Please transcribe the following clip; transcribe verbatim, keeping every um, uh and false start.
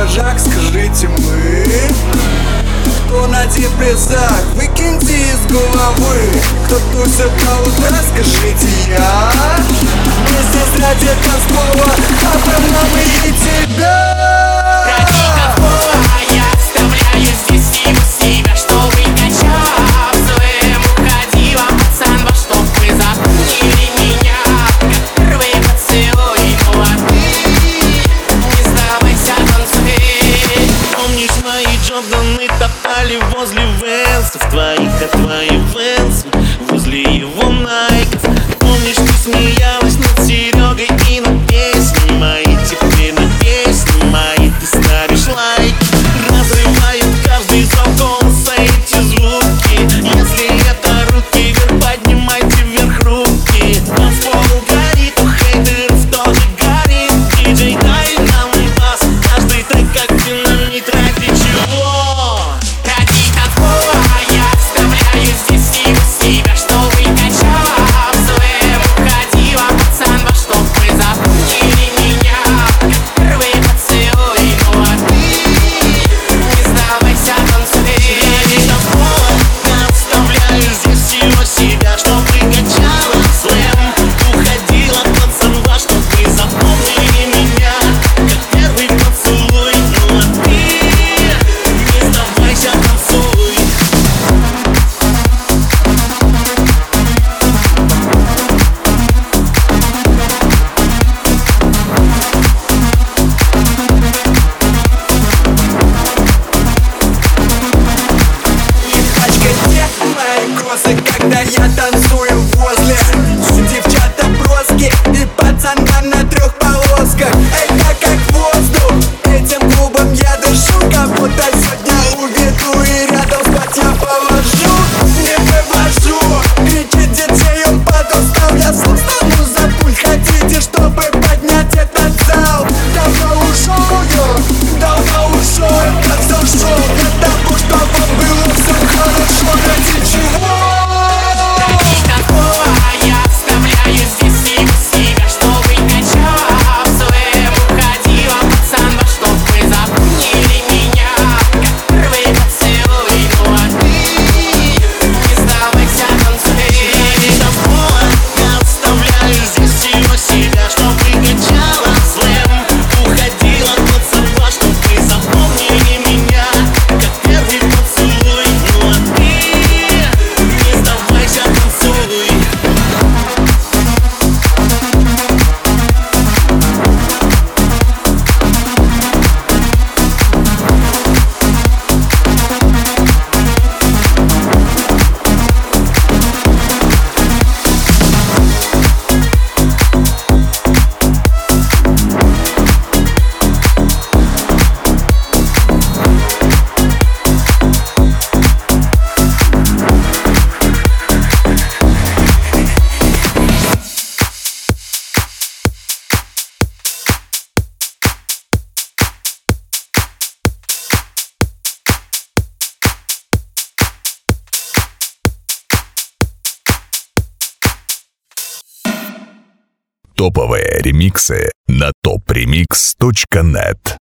вожак, скажите мы. Кто на депрессах, выкиньте из головы. Кто тусит до утра, скажите я. Вместе с ради танцпола, Абрамом и тебя. Ради танцпола я оставляю здесь всего себя, чтобы качав своим уходила. Пацан, во что вы запомнили меня, как первый поцелуй. Ну а ты не сдавайся, танцуй. Помнишь, мои Джорданы топтали возле Венсов твоих, а твои Венсы возле его Найков. Помнишь, ты смеялась над Серегой и над песней мои. Теперь на песни мои ты ставишь лайк. Разрывают каждый зал голоса эти звуки. Если это руки вверх, поднимайте вверх руки. Танцпол горит, у хейтеров тоже горит. Диджей, дай нам бас, каждый трек как динамит. Ради чего? Ради танцпола я оставляю здесь всего себя, чтобы качав своим уходила. Пацан, во что вы запомнили меня, как первый поцелуй. Ну а ты не сдавайся, танцуй. Ради танцпола я оставляю здесь всего себя, чтобы качала слэм. Уходила, пацан, во что вы запомнили меня, как первый поцелуй. Ну а ты не сдавайся, танцуй. Пачка тех мои косы, когда я танцую возле девчата броски и пацана на трех полосках. Это как воздух, этим клубом я дышу, как будто сегодня уведу и рядом спать я положу. Не вывожу, кричит диджей, он подустал. Я сам стану за пульт, хотите, чтобы поднять этот зал? Давно ушел я, давно ушел, как все шел для того, чтобы было все хорошо. Ради чего? Ради танцпола я оставляю здесь всего себя, чтобы качав своим уходила. Пацан, во что вы запомнили меня, как первый поцелуй. Ну а ты не сдавайся, танцуй. Ради танцпола я оставляю здесь всего себя, чтобы качала слэм. Уходила, пацан, во что вы запомнили меня, как первый поцелуй. Ну а ты не сдавайся, танцуй. Топовые ремиксы на топ ремикс точка нет.